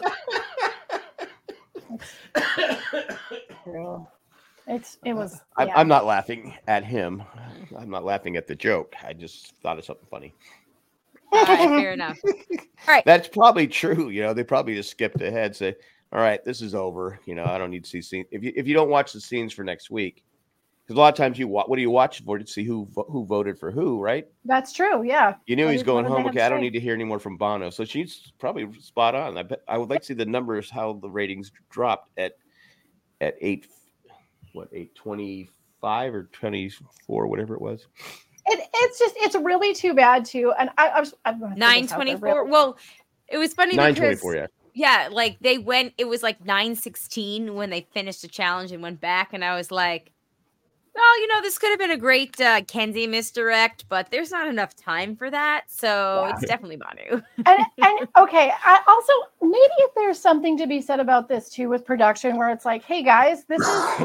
It's it was. I'm, yeah. I'm not laughing at him. I'm not laughing at the joke. I just thought of something funny. All right, fair enough. All right, that's probably true. You know, they probably just skipped ahead. Say, all right, this is over. You know, I don't need to see scenes. If you if you don't watch the scenes for next week, because a lot of times you watch. What do you watch for to see who who voted for who? Right. That's true. Yeah. You knew what he's is, going home. Okay, I don't need to hear any more from Bono. So she's probably spot on. I bet I would like to see the numbers, how the ratings dropped at at eight. What, eight twenty-five or twenty-four, whatever it was. It, it's just it's really too bad too. And I, I was nine twenty-four. Really. Well, it was funny nine because twenty-four, yeah. Yeah, like they went. It was like nine sixteen when they finished the challenge and went back, and I was like, "Well, you know, this could have been a great uh, Kenzie misdirect, but there's not enough time for that, so yeah. It's definitely Banu." and and okay, I also maybe if there's something to be said about this too with production, where it's like, "Hey guys, this is."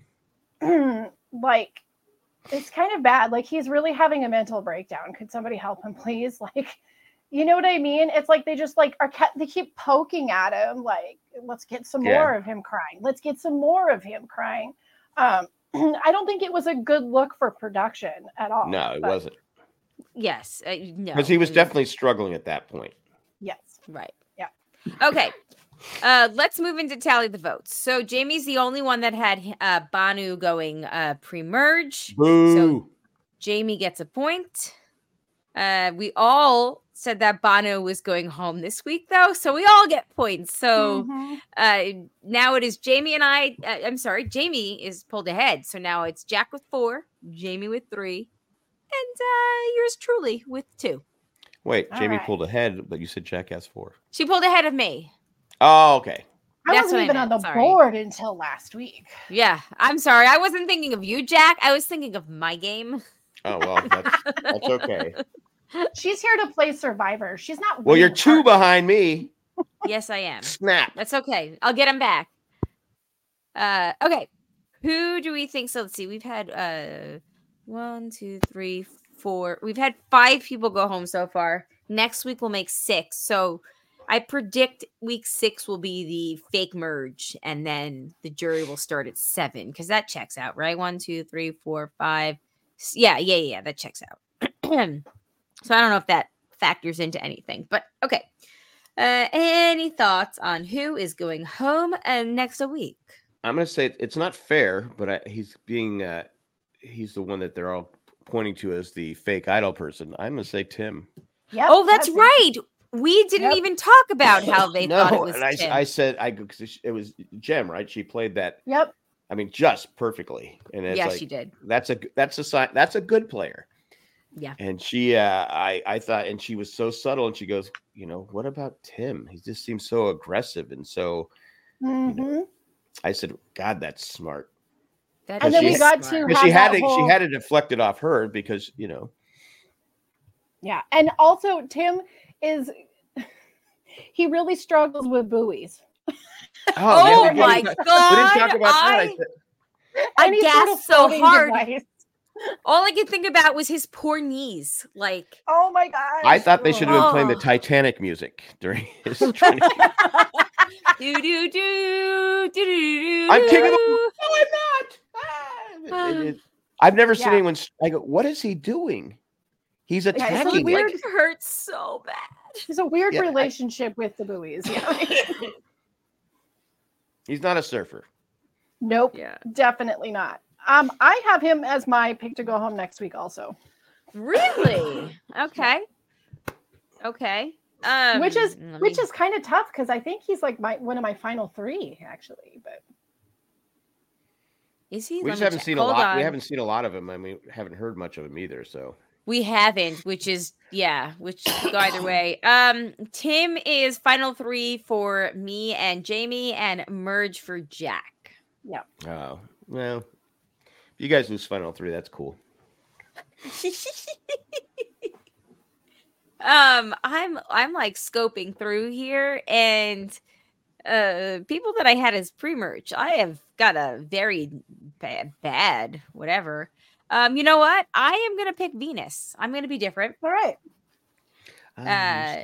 like it's kind of bad. Like he's really having a mental breakdown. Could somebody help him, please? Like, you know what I mean? It's like they just like are they keep poking at him. Like, let's get some yeah. more of him crying. Let's get some more of him crying. Um, I don't think it was a good look for production at all. No, it but, wasn't. Yes, uh, no, because he was definitely struggling at that point. Yes, right. Yeah. Okay. Uh, let's move into tally the votes. So Jamie's the only one that had uh, Banu going uh, pre-merge. Boo. So Jamie gets a point. Uh, we all said that Banu was going home this week, though, so we all get points. So mm-hmm. uh, now it is Jamie and I. Uh, I'm sorry, Jamie is pulled ahead. So now it's Jack with four, Jamie with three, and uh, yours truly with two. Wait, all Jamie right. pulled ahead, but you said Jack has four. She pulled ahead of me. Oh, okay. I That's wasn't what even I on meant, the sorry. board until last week. Yeah, I'm sorry. I wasn't thinking of you, Jack. I was thinking of my game. Oh well, that's that's okay. She's here to play Survivor. She's not. Well, you're winning two hearts. behind me. Yes, I am. Snap. That's okay. I'll get him back. Uh, okay. Who do we think? So let's see. We've had uh, one, two, three, four. We've had five people go home so far. Next week we'll make six. So I predict week six will be the fake merge, and then the jury will start at seven because that checks out, right? One, two, three, four, five. S- Yeah, yeah, yeah. That checks out. So I don't know if that factors into anything, but okay. Uh, any thoughts on who is going home uh, next a week? I'm gonna say it's not fair, but I, he's being uh, he's the one that they're all pointing to as the fake idol person. I'm gonna say Tim. Yep, Oh, that's it. right. We didn't Yep. even talk about how they no, thought it was and I, Tim. I said I because it was Jem, right? She played that. Yep. I mean, just perfectly, and it's yeah, like she did. that's a that's a sign. That's a good player. Yeah. And she, uh, I, I thought, and she was so subtle, and she goes, you know, what about Tim? He just seems so aggressive, and so. Mm-hmm. You know, I said, God, that's smart. That And then she we is got smart. to Because have she had that to, whole- she had to deflect it off her because you know. Yeah, and also Tim is he really struggles with buoys. Oh yeah, we my didn't- God, We didn't talk about that. I I- said, I Any sort of gasped so floating hard. device. All I could think about was his poor knees. Like, Oh my gosh. I thought they should have been playing the Oh. Titanic music during his training. do do do do do do. I'm king of the. No, I'm not. Ah, it- it- I've never seen Yeah. anyone. s- I go, what is he doing? He's it's attacking. weird. it. Like, it hurts so bad. There's a weird Yeah, I- relationship with the buoys. Yeah. He's not a surfer. Nope. Yeah. Definitely not. Um, I have him as my pick to go home next week also. Really? Okay. Okay. Um, which is let which me- is kind of tough because I think he's like my one of my final three actually. But is he? We Let just me haven't check. seen a Hold lot. on. We haven't seen a lot of him. I mean, haven't heard much of him either. So We haven't, which is yeah, which could go either way. Um, Tim is final three for me and Jamie, and merge for Jack. oh well, if you guys lose final three, that's cool. um, I'm I'm like scoping through here, and uh, people that I had as pre-merge, I have got a very bad, bad whatever. Um, you know what? I am gonna pick Venus. I'm gonna be different. all right. Uh,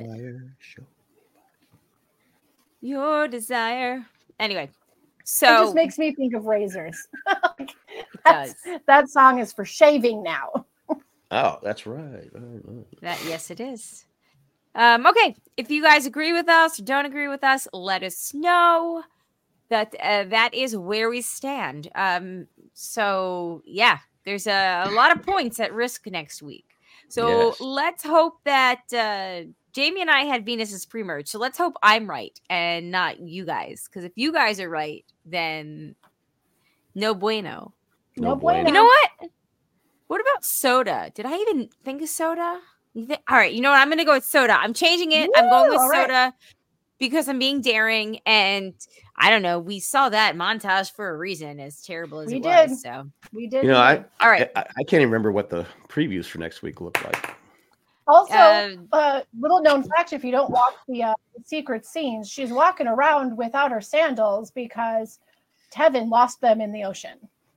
Your desire. Anyway, so it just makes me think of razors. it That's- does. That song is for shaving now. Oh, that's right. right, right. That yes, it is. Um, okay, if you guys agree with us or don't agree with us, let us know. That uh, that is where we stand. Um, so yeah, there's a, a lot of points at risk next week. So Yes. let's hope that uh, Jamie and I had Venus as pre-merge. So let's hope I'm right and not you guys. Because if you guys are right, then no bueno. No No bueno. bueno. You know what? What about soda? Did I even think of soda? You thi- all right, you know what? I'm going to go with soda. I'm changing it. I'm going Woo, with all right. soda because I'm being daring. And I don't know. We saw that montage for a reason, as terrible as We it did. was. So, We did. You know, I, all right. I I can't even remember what the previews for next week look like. Also, Uh, uh, little known fact: if you don't watch the uh, secret scenes, she's walking around without her sandals because Tevin lost them in the ocean.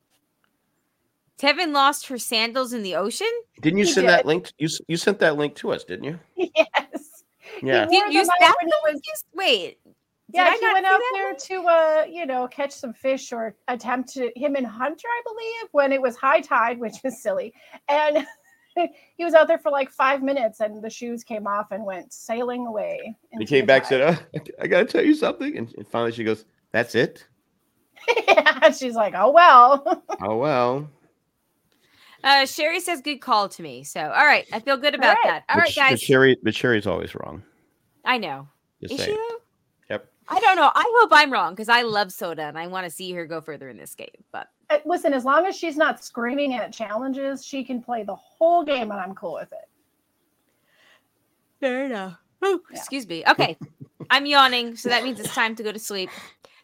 Tevin lost her sandals in the ocean. Didn't you He send did. that link? You s- you sent that link to us, didn't you? Yes. Yeah. He wore Did you them out that when he was- Just wait. Did Yeah, I he not went see out that there one? to, uh, you know, catch some fish or attempt to him and Hunter, I believe, when it was high tide, which was silly. And he was out there for like five minutes, and the shoes came off and went sailing away. He into came the back, tide. said, oh, I got to tell you something. And, and finally she goes, that's it? Yeah, she's like, oh well. Oh, well. Uh, Sherry says good call to me. So, all right. I feel good about right. that. All But right, sh- But guys. Sherry, but Sherry's always wrong. I know. Just Is she saying. though? Yep. I don't know. I hope I'm wrong because I love soda and I want to see her go further in this game. But Uh, Listen, as long as she's not screaming at challenges, she can play the whole game, and I'm cool with it. fair enough. Excuse me. Okay. I'm yawning, so that means it's time to go to sleep.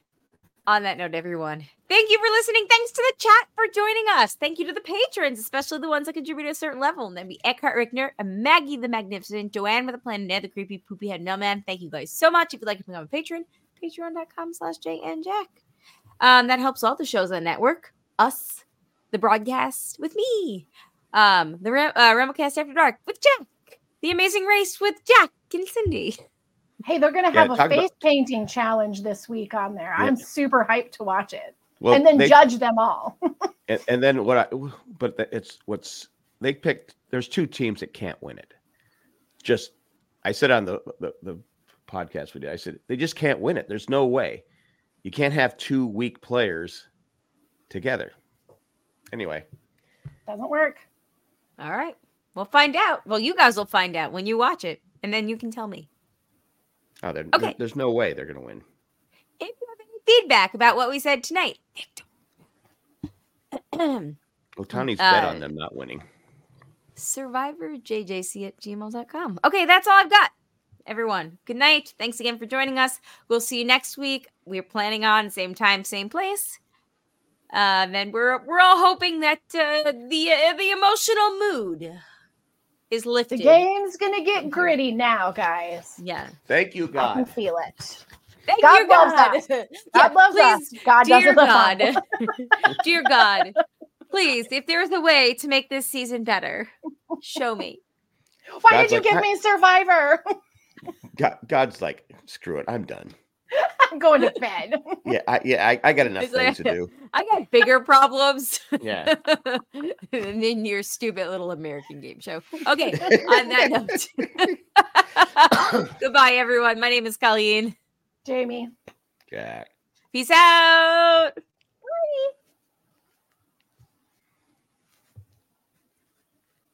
On that note, everyone, thank you for listening. Thanks to the chat for joining us. Thank you to the patrons, especially the ones that contribute to a certain level. And then be Eckhart Rickner, and Maggie the Magnificent, Joanne with a plan, Ned the Creepy Poopy Head Mailman. Thank you guys so much. If you'd like to become a patron, patreon.com slash JNJack. Um, that helps all the shows on the network. Us, the broadcast with me. Um, the Ram- uh, Ramocast After Dark with Jack. The Amazing Race with Jack and Cindy. Hey, they're going to have Yeah, a face about- painting challenge this week on there. Yeah. I'm super hyped to watch it. Well, and then they- judge them all. and, and then what I, but the- it's what's they picked. There's two teams that can't win it. Just, I said on the, the, the podcast we did, I said, they just can't win it. There's no way. You can't have two weak players together. Anyway. Doesn't work. All right. We'll find out. Well, you guys will find out when you watch it, and then you can tell me. Oh, there- Okay. there's no way they're going to win. If you have any feedback about what we said tonight, Well, Tony's Uh, bet on them not winning. survivor j j c at gmail dot com. Okay, that's all I've got. Everyone, good night. Thanks again for joining us. We'll see you next week. We're planning on same time, same place. Uh, then we're we're all hoping that uh, the uh, the emotional mood is The lifted. game's going to get gritty now, guys. Yeah. Thank you, I can God. feel it. Thank God you, loves God. us. God Yeah, loves please, us. God dear doesn't love God, us. dear God, please, if there's a way to make this season better, show me. Why God's did you like, give "I- me Survivor? God, God's like, screw it. I'm done. I'm going to bed. Yeah, I, yeah, I, I got enough It's like- things to do. I got bigger problems Yeah. than your stupid little American game show. Okay, on that note, goodbye, everyone. My name is Colleen. Jamie. Jack. Peace out.